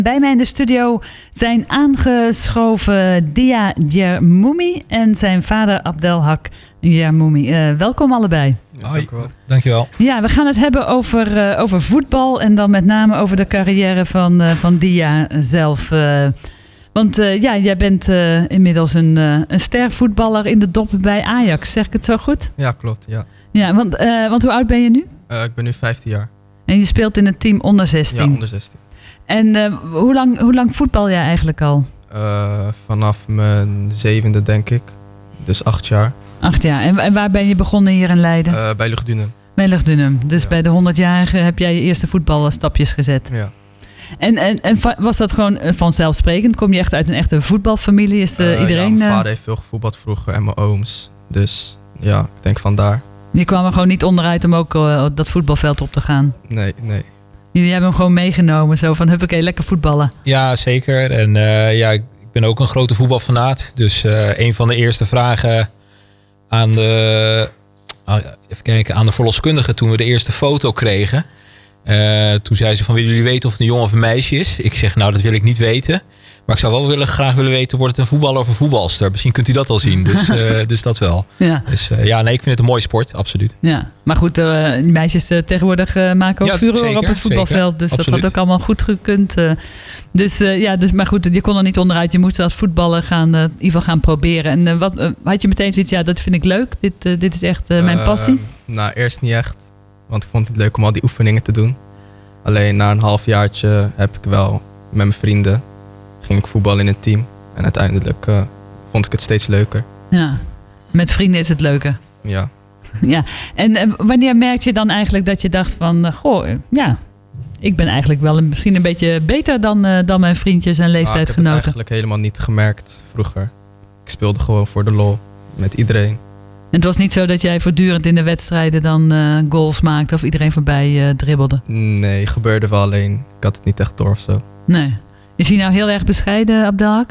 Bij mij in de studio zijn aangeschoven Dia Djermoumi en zijn vader Abdelhak Djermoumi. Welkom allebei. Hoi, dankjewel. Ja, we gaan het hebben over voetbal en dan met name over de carrière van Dia zelf. Want jij bent inmiddels een ster voetballer in de dop bij Ajax. Zeg ik het zo goed? Ja, klopt. Ja. Ja, want hoe oud ben je nu? Ik ben nu 15 jaar. En je speelt in het team onder 16? Ja, onder 16. En hoe lang voetbal jij eigenlijk al? Vanaf mijn 7e, denk ik. Dus 8 jaar. 8 jaar. En waar ben je begonnen hier in Leiden? Bij Lugdunum. Bij Lugdunum. Dus ja. Bij de 100-jarige heb jij je eerste voetbalstapjes gezet. Ja. En was dat gewoon vanzelfsprekend? Kom je echt uit een echte voetbalfamilie? Is iedereen... Ja, mijn vader heeft veel gevoetbald vroeger en mijn ooms. Dus ja, ik denk vandaar. Je kwam er gewoon niet onderuit om ook dat voetbalveld op te gaan? Nee. Jullie hebben hem gewoon meegenomen. Zo van, huppakee, lekker voetballen. Ja, zeker. En ik ben ook een grote voetbalfanaat. Dus een van de eerste vragen aan de verloskundige toen we de eerste foto kregen. Toen zei ze van, willen jullie weten of het een jongen of een meisje is? Ik zeg, nou, dat wil ik niet weten. Maar ik zou wel graag willen weten, wordt het een voetballer of een voetbalster? Misschien kunt u dat al zien. Dus dat wel. Ja. Dus ik vind het een mooie sport, absoluut. Ja, maar goed, die meisjes tegenwoordig maken ook furore op het voetbalveld. Dus absoluut. Dat had ook allemaal goed gekund. Maar goed, je kon er niet onderuit. Je moest als voetballer in ieder geval gaan proberen. En had je meteen zoiets, dat vind ik leuk. Dit is echt mijn passie? Nou, eerst niet echt. Want ik vond het leuk om al die oefeningen te doen. Alleen na een halfjaartje heb ik wel met mijn vrienden... ging ik voetballen in een team. En uiteindelijk vond ik het steeds leuker. Ja, met vrienden is het leuker. Ja. Ja. En wanneer merkte je dan eigenlijk dat je dacht van... ik ben eigenlijk wel misschien een beetje beter dan mijn vriendjes en leeftijdgenoten. Ik heb het eigenlijk helemaal niet gemerkt vroeger. Ik speelde gewoon voor de lol met iedereen. En het was niet zo dat jij voortdurend in de wedstrijden dan goals maakte... of iedereen voorbij dribbelde? Nee, gebeurde wel, alleen ik had het niet echt door of zo. Nee. Is hij nou heel erg bescheiden, Abdelhak?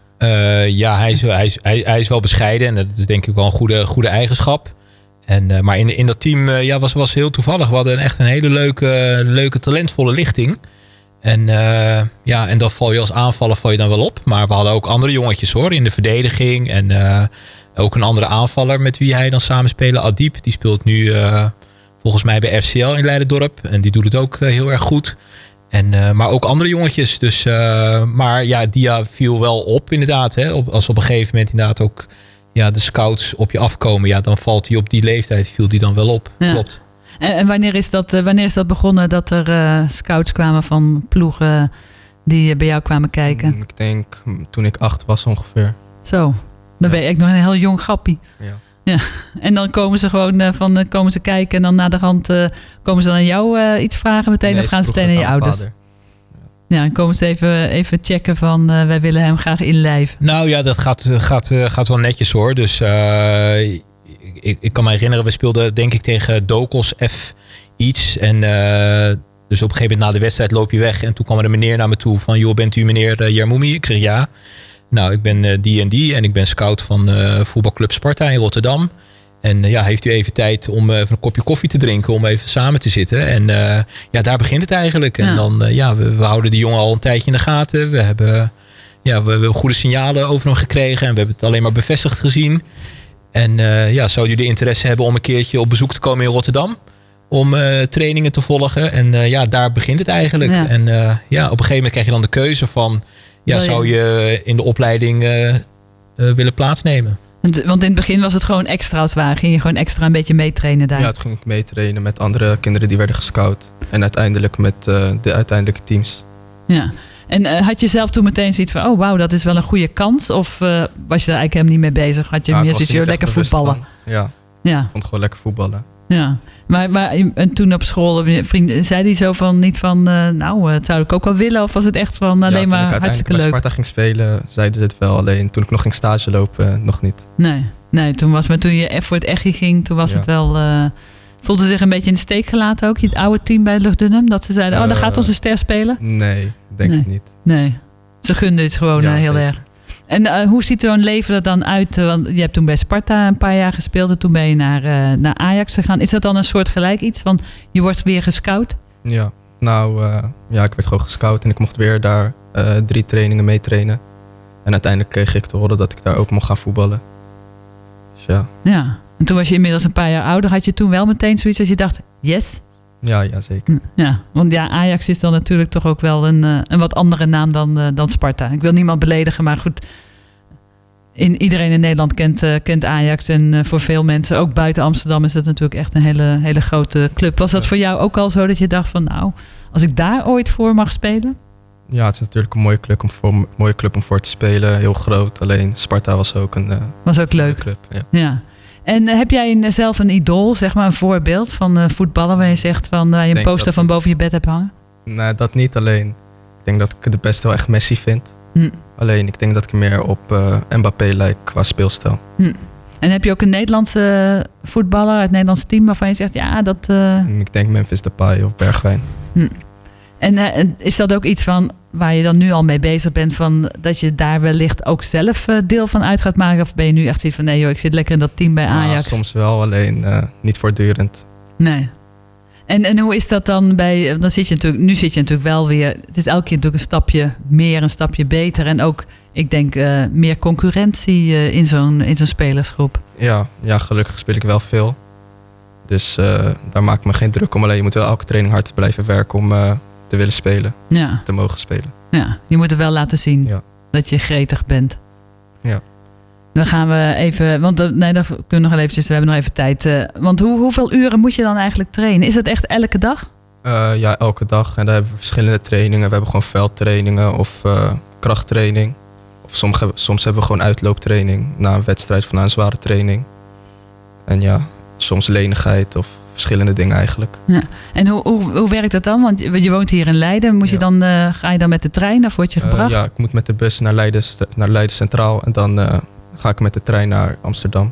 Hij is wel bescheiden en dat is denk ik wel een goede eigenschap. Maar in dat team was heel toevallig. We hadden echt een hele leuke talentvolle lichting. En dan val je als aanvaller dan wel op. Maar we hadden ook andere jongetjes hoor in de verdediging. En ook een andere aanvaller met wie hij dan samen speelde. Adib, die speelt nu volgens mij bij RCL in Leiderdorp. En die doet het ook heel erg goed. Maar ook andere jongetjes. Dus, Dia viel wel op inderdaad. Hè? Als op een gegeven moment inderdaad ook de scouts op je afkomen. Dan valt hij op die leeftijd, viel die dan wel op. Ja. Klopt. En wanneer is dat begonnen dat er scouts kwamen van ploegen die bij jou kwamen kijken? Ik denk toen ik 8 was ongeveer. Zo, dan ben je echt nog een heel jong grappie. Ja. En dan komen ze gewoon komen ze kijken en dan na de hand komen ze dan aan jou iets vragen meteen of gaan ze meteen aan je ouders? Vader. Ja, en komen ze even checken van wij willen hem graag inlijven. Nou ja, dat gaat wel netjes hoor. Dus ik kan me herinneren, we speelden denk ik tegen Dokos F iets. En dus op een gegeven moment na de wedstrijd loop je weg. En toen kwam er een meneer naar me toe van, joh, bent u meneer Djermoumi? Ik zeg ja. Nou, ik ben die en die en ik ben scout van voetbalclub Sparta in Rotterdam. En heeft u even tijd om even een kopje koffie te drinken, om even samen te zitten. En daar begint het eigenlijk. En dan, we houden die jongen al een tijdje in de gaten. We hebben goede signalen over hem gekregen en we hebben het alleen maar bevestigd gezien. En zou jullie interesse hebben om een keertje op bezoek te komen in Rotterdam? Om trainingen te volgen. En daar begint het eigenlijk. Ja. En op een gegeven moment krijg je dan de keuze van... zou je in de opleiding willen plaatsnemen? Want in het begin was het gewoon extra als het ware. Ging je gewoon extra een beetje meetrainen daar? Ja, toen ging ik meetrainen met andere kinderen die werden gescout. En uiteindelijk met de uiteindelijke teams. Ja. En had je zelf toen meteen zoiets van... oh wauw, dat is wel een goede kans? Of was je daar eigenlijk helemaal niet mee bezig? Had je meer zoiets lekker voetballen? Ja, ik vond het gewoon lekker voetballen. Ja, maar en toen op school, vrienden, zei hij zo van niet van, het zou ik ook wel willen, of was het echt van alleen maar hartstikke leuk? Toen ik bij Sparta ging spelen, zeiden ze het wel, alleen toen ik nog ging stage lopen, nog niet. Nee, toen je voor het Echi ging, toen was het wel, voelde zich een beetje in de steek gelaten ook, je het oude team bij Lugdunum, dat ze zeiden, daar gaat onze ster spelen? Nee, denk ik niet. Nee, ze gunden het gewoon heel erg. En hoe ziet zo'n leven er dan uit? Want je hebt toen bij Sparta een paar jaar gespeeld en toen ben je naar Ajax gegaan. Is dat dan een soort gelijk iets? Want je wordt weer gescout? Ja, ik werd gewoon gescout en ik mocht weer daar 3 trainingen meetrainen. En uiteindelijk kreeg ik te horen dat ik daar ook mocht gaan voetballen. Dus ja. Ja, en toen was je inmiddels een paar jaar ouder. Had je toen wel meteen zoiets als je dacht, yes? Ja, zeker. Ja, want ja, Ajax is dan natuurlijk toch ook wel een wat andere naam dan Sparta. Ik wil niemand beledigen, maar goed. Iedereen in Nederland kent Ajax. En voor veel mensen, ook buiten Amsterdam, is dat natuurlijk echt een hele grote club. Was dat voor jou ook al zo dat je dacht van nou, als ik daar ooit voor mag spelen? Ja, het is natuurlijk een mooie club om voor te spelen. Heel groot. Alleen Sparta was ook een was ook leuk. club. Ja. En heb jij zelf een idool, zeg maar een voorbeeld van voetballen waar je zegt van waar je een poster van boven je bed hebt hangen? Nee, dat niet. Alleen ik denk dat ik de beste wel echt Messi vind. Alleen ik denk dat ik meer op Mbappé lijk qua speelstijl. En heb je ook een Nederlandse voetballer uit het Nederlandse team waarvan je zegt ja dat... Ik denk Memphis Depay of Bergwijn. En is dat ook iets van waar je dan nu al mee bezig bent van dat je daar wellicht ook zelf deel van uit gaat maken? Of ben je nu echt zoiets van nee joh, ik zit lekker in dat team bij Ajax? Ja, soms wel, alleen niet voortdurend. Nee. En hoe is dat dan bij, dan zit je natuurlijk wel weer, het is elke keer natuurlijk een stapje meer, een stapje beter. En ook, ik denk, meer concurrentie in zo'n spelersgroep. Ja, gelukkig speel ik wel veel. Dus daar maak ik me geen druk om. Alleen je moet wel elke training hard blijven werken om te willen spelen. Ja. Te mogen spelen. Ja, je moet er wel laten zien dat je gretig bent. Ja. Dan gaan we even, want dat kunnen we nog eventjes, we hebben nog even tijd. Want hoeveel uren moet je dan eigenlijk trainen? Is het echt elke dag? Ja, elke dag. En daar hebben we verschillende trainingen. We hebben gewoon veldtrainingen of krachttraining. Of soms hebben we gewoon uitlooptraining na een wedstrijd of na een zware training. En ja, soms lenigheid of verschillende dingen eigenlijk. Ja. En hoe werkt dat dan? Want je woont hier in Leiden. Ga je dan met de trein of word je gebracht? Ja, ik moet met de bus naar Leiden Centraal. En dan ga ik met de trein naar Amsterdam.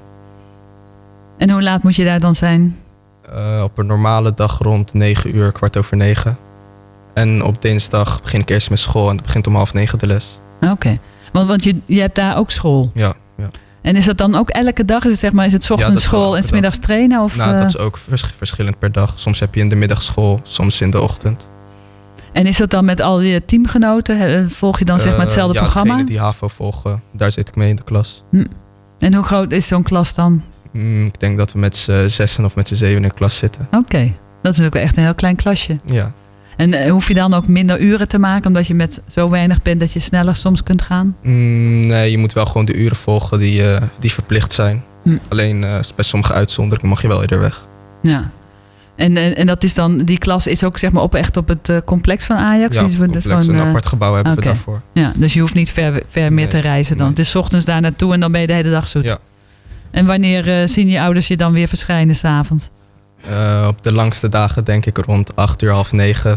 En hoe laat moet je daar dan zijn? Op een normale dag rond 9:00, 9:15. En op dinsdag begin ik eerst met school en het begint om 8:30 de les. Oké. Want je hebt daar ook school? Ja. En is dat dan ook elke dag? Is het 's ochtends school en 's middags trainen? Of, dat is ook verschillend per dag. Soms heb je in de middag school, soms in de ochtend. En is dat dan met al je teamgenoten? Volg je dan zeg maar hetzelfde programma? Ja, degene die HAVO volgen, daar zit ik mee in de klas. En hoe groot is zo'n klas dan? Ik denk dat we met z'n 6 of met z'n 7 in de klas zitten. Oké, dat is natuurlijk echt een heel klein klasje. Ja. En hoef je dan ook minder uren te maken omdat je met zo weinig bent dat je sneller soms kunt gaan? Nee, je moet wel gewoon de uren volgen die verplicht zijn. Alleen bij sommige uitzonderingen mag je wel eerder weg. Ja. En dat is dan, die klas is ook zeg maar echt op het complex van Ajax? Ja, het complex. Gewoon, een apart gebouw hebben we daarvoor. Ja, dus je hoeft niet ver meer te reizen dan. Nee. Het is 's ochtends daar naartoe en dan ben je de hele dag zoet. Ja. En wanneer zien je ouders je dan weer verschijnen 's avonds? Op de langste dagen denk ik rond 8:00, 8:30.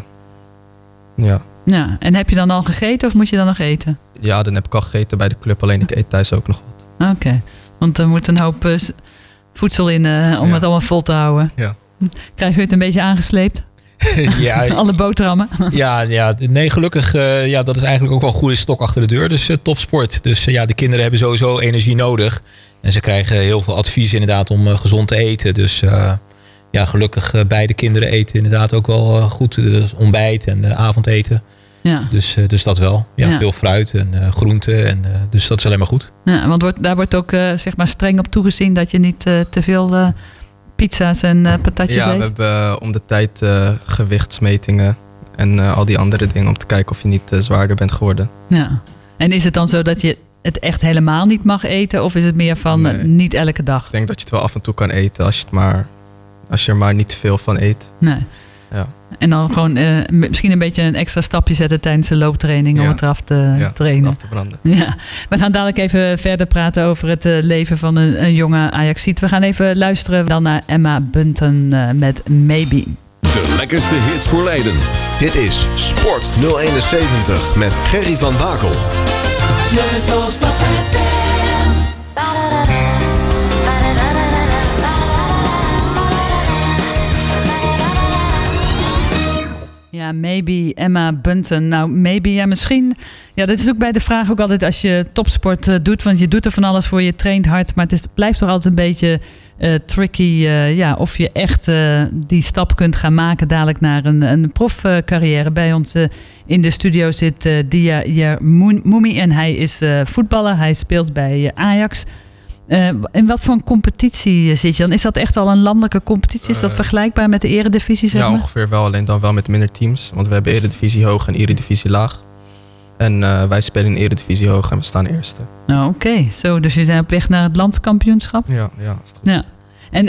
Ja. Ja. En heb je dan al gegeten of moet je dan nog eten? Ja, dan heb ik al gegeten bij de club. Alleen ik eet thuis ook nog wat. Oké. Want er moet een hoop voedsel in om het allemaal vol te houden. Ja. Krijg je het een beetje aangesleept? Ja. Alle boterhammen? Ja. Nee, gelukkig. Dat is eigenlijk ook wel een goede stok achter de deur. Dus topsport. Dus de kinderen hebben sowieso energie nodig. En ze krijgen heel veel advies inderdaad om gezond te eten. Dus gelukkig beide kinderen eten inderdaad ook wel goed. Dus ontbijt en avondeten. Ja. Dus dat wel. Ja. Veel fruit en groenten. En, dus dat is alleen maar goed. Ja, want daar wordt ook zeg maar streng op toegezien dat je niet te veel pizza's en patatjes eet? Ja, we hebben om de tijd gewichtsmetingen en al die andere dingen om te kijken of je niet zwaarder bent geworden. Ja. En is het dan zo dat je het echt helemaal niet mag eten? Of is het meer van niet elke dag? Ik denk dat je het wel af en toe kan eten als je er maar niet te veel van eet. Nee. Ja. En dan gewoon misschien een beetje een extra stapje zetten tijdens de looptraining om het eraf te trainen. Af te branden. Ja. We gaan dadelijk even verder praten over het leven van een jonge Ajaxiet. We gaan even luisteren dan naar Emma Bunton met Maybe. De lekkerste hits voor Leiden. Dit is Sport 071 met Gerry van Bakel. Sleutelstad FM. Ja, Ja, maybe Emma Bunton. Nou, maybe, ja, misschien. Ja, dat is ook bij de vraag ook altijd als je topsport doet. Want je doet er van alles voor, je traint hard. Maar het blijft toch altijd een beetje tricky. Of je echt die stap kunt gaan maken dadelijk naar een profcarrière. Bij ons in de studio zit Dia Yermoumi. En hij is voetballer. Hij speelt bij Ajax. In wat voor een competitie zit je dan? Is dat echt al een landelijke competitie? Is dat vergelijkbaar met de eredivisie, zeg maar? Ja, ongeveer wel. Alleen dan wel met minder teams. Want we hebben eredivisie hoog en eredivisie laag. En wij spelen in eredivisie hoog en we staan eerste. Nou, oké. Zo, dus je zijn op weg naar het landskampioenschap? Ja, is het goed. Ja. En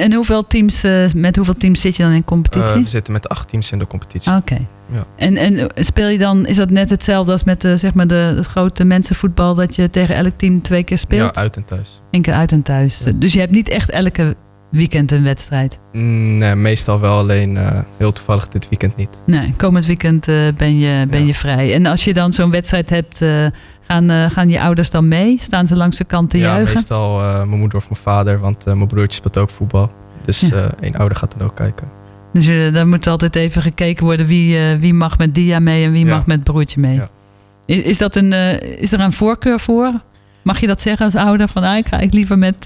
met hoeveel teams zit je dan in competitie? We zitten met 8 teams in de competitie. Oké. Ja. En speel je dan, is dat net hetzelfde als met het grote mensenvoetbal, dat je tegen elk team 2 keer speelt? Ja, uit en thuis. 1 keer uit en thuis. Ja. Dus je hebt niet echt elke weekend een wedstrijd? Nee, meestal wel, alleen heel toevallig dit weekend niet. Nee, komend weekend ben je vrij. En als je dan zo'n wedstrijd hebt, gaan je ouders dan mee? Staan ze langs de kant te juichen? Ja, meestal mijn moeder of mijn vader, want mijn broertje speelt ook voetbal. Dus 1 ouder gaat dan ook kijken. Dus daar moet altijd even gekeken worden wie mag met Dia mee en wie mag met broertje mee. Ja. Is er een voorkeur voor? Mag je dat zeggen als ouder? Van ik ga liever met...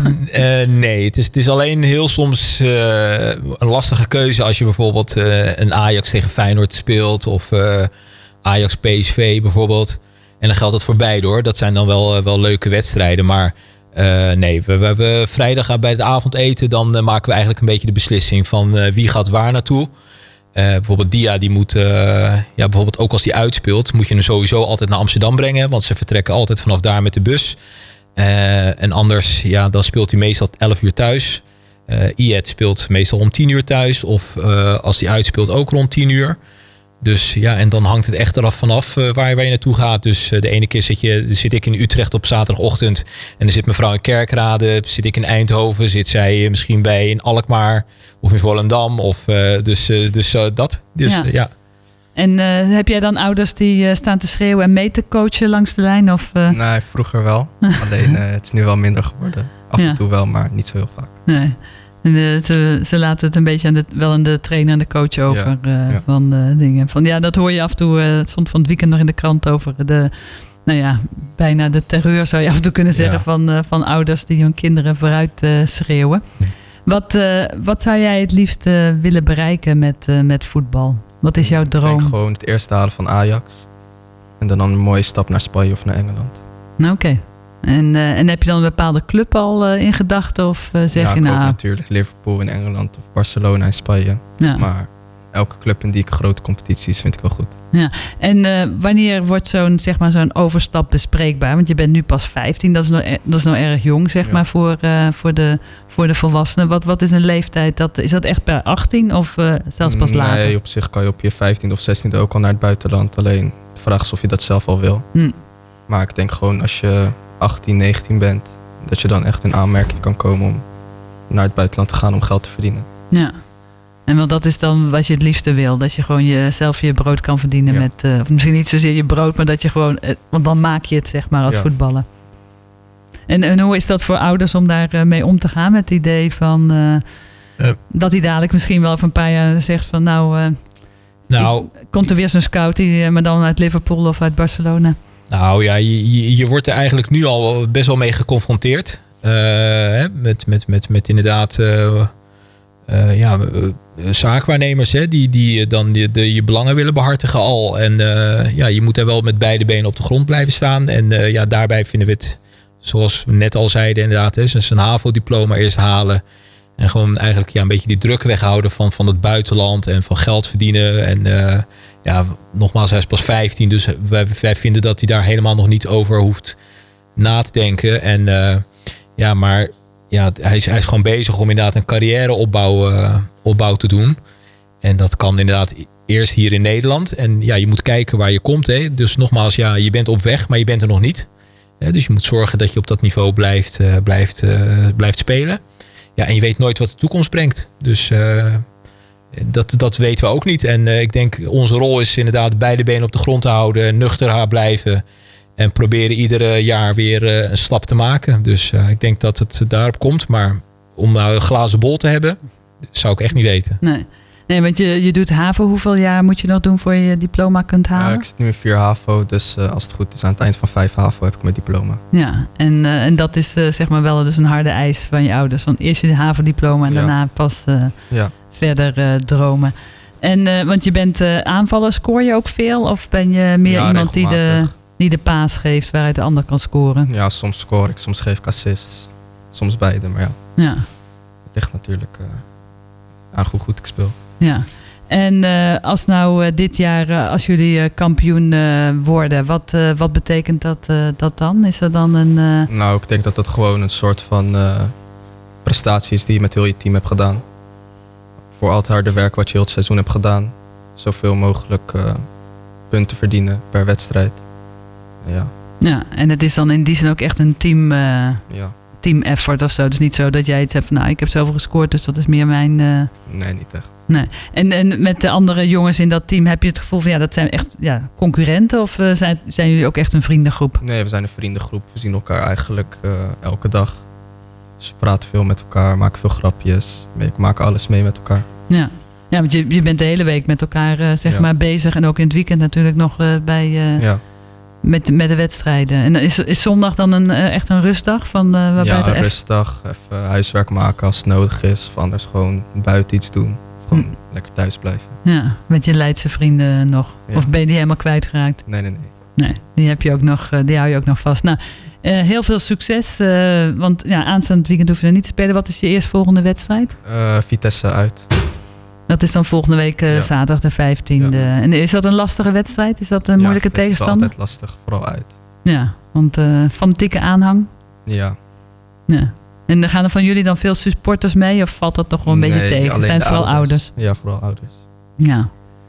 Nee, het is alleen heel soms een lastige keuze als je bijvoorbeeld een Ajax tegen Feyenoord speelt. Of Ajax PSV bijvoorbeeld. En dan geldt dat voor beide hoor. Dat zijn dan wel leuke wedstrijden. Maar nee, we hebben vrijdag bij het avondeten. Dan maken we eigenlijk een beetje de beslissing van wie gaat waar naartoe. Bijvoorbeeld Dia, die moet, bijvoorbeeld ook als die uitspeelt, moet je hem sowieso altijd naar Amsterdam brengen. Want ze vertrekken altijd vanaf daar met de bus. En anders, dan speelt hij meestal 11 uur thuis. Iet speelt meestal om 10 uur thuis. Of als hij uitspeelt ook rond 10 uur. Dus en dan hangt het echt eraf vanaf waar je naartoe gaat. Dus de ene keer zit ik in Utrecht op zaterdagochtend. En dan zit mevrouw in Kerkrade. Zit ik in Eindhoven. Zit zij misschien bij in Alkmaar. Of in Volendam. Of, dat. Dus ja. En heb jij dan ouders die staan te schreeuwen en mee te coachen langs de lijn? Of, Nee, vroeger wel. Alleen het is nu wel minder geworden. Af en toe wel, maar niet zo heel vaak. Nee. En, ze laten het een beetje aan de trainer en de coach over van dingen. Van, dat hoor je af en toe. Het stond van het weekend nog in de krant over bijna de terreur zou je af en toe kunnen zeggen van ouders die hun kinderen vooruit schreeuwen. Wat zou jij het liefst willen bereiken met voetbal? Wat is jouw droom? Ik denk gewoon het eerste halen van Ajax. En dan een mooie stap naar Spanje of naar Engeland. Oké. En heb je dan een bepaalde club al in gedachten? Of zeg je nou... ook natuurlijk Liverpool in Engeland of Barcelona in Spanje. Ja. Maar elke club in die grote competities vind ik wel goed. Ja. En wanneer wordt zo'n overstap bespreekbaar? Want je bent nu pas 15. Dat is nog erg jong, zeg maar, voor de volwassenen. Wat is een leeftijd? Is dat echt per 18 of zelfs pas later? Nee, op zich kan je op je 15e of 16e ook al naar het buitenland. Alleen de vraag is of je dat zelf al wil. Maar ik denk gewoon als je 18, 19 bent, dat je dan echt in aanmerking kan komen om naar het buitenland te gaan om geld te verdienen. Ja. En want dat is dan wat je het liefste wil. Dat je gewoon zelf je brood kan verdienen met... of misschien niet zozeer je brood, maar dat je gewoon... want dan maak je het, zeg maar, als voetballer. En hoe is dat voor ouders om daar mee om te gaan? Met het idee van... dat hij dadelijk misschien wel over een paar jaar zegt van... komt er weer zo'n scout, maar dan uit Liverpool of uit Barcelona? Nou ja, je wordt er eigenlijk nu al best wel mee geconfronteerd. Met inderdaad... zaakwaarnemers die dan je belangen willen behartigen al. En je moet er wel met beide benen op de grond blijven staan. En daarbij vinden we het, zoals we net al zeiden, inderdaad, zijn HAVO-diploma eerst halen. En gewoon eigenlijk een beetje die druk weghouden van het buitenland en van geld verdienen. En nogmaals, hij is pas 15, dus wij vinden dat hij daar helemaal nog niet over hoeft na te denken. En maar... Ja, hij is gewoon bezig om inderdaad een carrièreopbouw te doen. En dat kan inderdaad eerst hier in Nederland. En je moet kijken waar je komt. Hè. Dus nogmaals, je bent op weg, maar je bent er nog niet. Dus je moet zorgen dat je op dat niveau blijft spelen. Ja, en je weet nooit wat de toekomst brengt. Dus dat weten we ook niet. En ik denk, onze rol is inderdaad beide benen op de grond te houden. Nuchter blijven. En proberen iedere jaar weer een stap te maken. Dus ik denk dat het daarop komt. Maar om nou een glazen bol te hebben, zou ik echt niet weten. Nee. Nee, want je doet HAVO. Hoeveel jaar moet je nog doen voor je diploma kunt halen? Ik zit nu in 4 HAVO, dus als het goed is aan het eind van 5 HAVO heb ik mijn diploma. Ja, en dat is zeg maar wel dus een harde eis van je ouders. Van eerst je HAVO-diploma en daarna pas verder dromen. En want je bent aanvaller, scoor je ook veel? Of ben je meer iemand die de paas geeft waaruit de ander kan scoren? Ja, soms score ik, soms geef ik assists. Soms beide, maar ja. Het ligt natuurlijk aan hoe goed ik speel. Ja. En als nou dit jaar, als jullie kampioen worden, wat betekent dat dan? Is er dan een... Nou, ik denk dat dat gewoon een soort van prestatie is die je met heel je team hebt gedaan. Voor al het harde werk wat je heel het seizoen hebt gedaan. Zoveel mogelijk punten verdienen per wedstrijd. Ja, en het is dan in die zin ook echt een team effort of zo. Het is niet zo dat jij iets hebt van, nou, ik heb zoveel gescoord, dus dat is meer mijn... Nee, niet echt. Nee. En met de andere jongens in dat team heb je het gevoel van, dat zijn echt concurrenten? Of zijn jullie ook echt een vriendengroep? Nee, we zijn een vriendengroep. We zien elkaar eigenlijk elke dag. Dus we praten veel met elkaar, maken veel grapjes. We maken alles mee met elkaar. Ja, want je bent de hele week met elkaar maar bezig. En ook in het weekend natuurlijk nog met de wedstrijden. En is zondag dan echt een rustdag? Een rustdag. Even huiswerk maken als het nodig is. Of anders gewoon buiten iets doen. Gewoon lekker thuis blijven. Ja, met je Leidse vrienden nog. Ja. Of ben je die helemaal kwijtgeraakt? Nee. Nee, die hou je ook nog vast. Nou, heel veel succes. Want aanstaand weekend hoef je er niet te spelen. Wat is je eerstvolgende wedstrijd? Vitesse uit. Dat is dan volgende week zaterdag de 15e. Ja. En is dat een lastige wedstrijd? Is dat een moeilijke tegenstander? Ja, het is altijd lastig. Vooral uit. Ja, want fanatieke aanhang. Ja. En gaan er van jullie dan veel supporters mee? Of valt dat toch wel een beetje tegen? Zijn het vooral ouders? Ja, vooral ouders. Ja.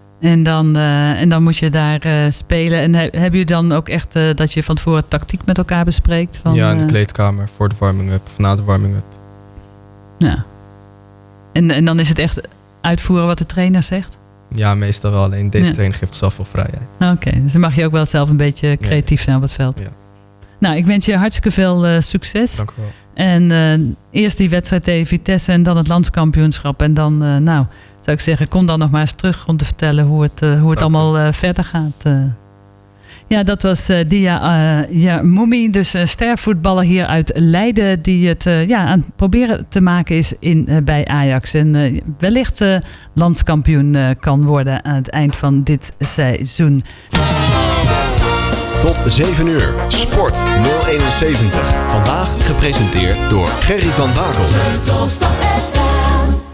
En dan moet je daar spelen. En hebben jullie dan ook echt dat je van tevoren tactiek met elkaar bespreekt? Ja, in de kleedkamer voor de warming-up. Of na de warming-up. Ja. En dan is het echt uitvoeren wat de trainer zegt? Ja, meestal wel. Alleen deze trainer geeft zelf veel vrijheid. Oké, dus dan mag je ook wel zelf een beetje creatief zijn op het veld. Ja. Nou, ik wens je hartstikke veel succes. Dank u wel. En eerst die wedstrijd tegen Vitesse en dan het landskampioenschap. En dan, zou ik zeggen, kom dan nog maar eens terug om te vertellen hoe het allemaal verder gaat. Ja, dat was Dia Moumi, dus stervoetballer hier uit Leiden, die het aan het proberen te maken is bij Ajax. En wellicht landskampioen kan worden aan het eind van dit seizoen. Tot 7 uur. Sport 071. Vandaag gepresenteerd door Gerry van Bakel.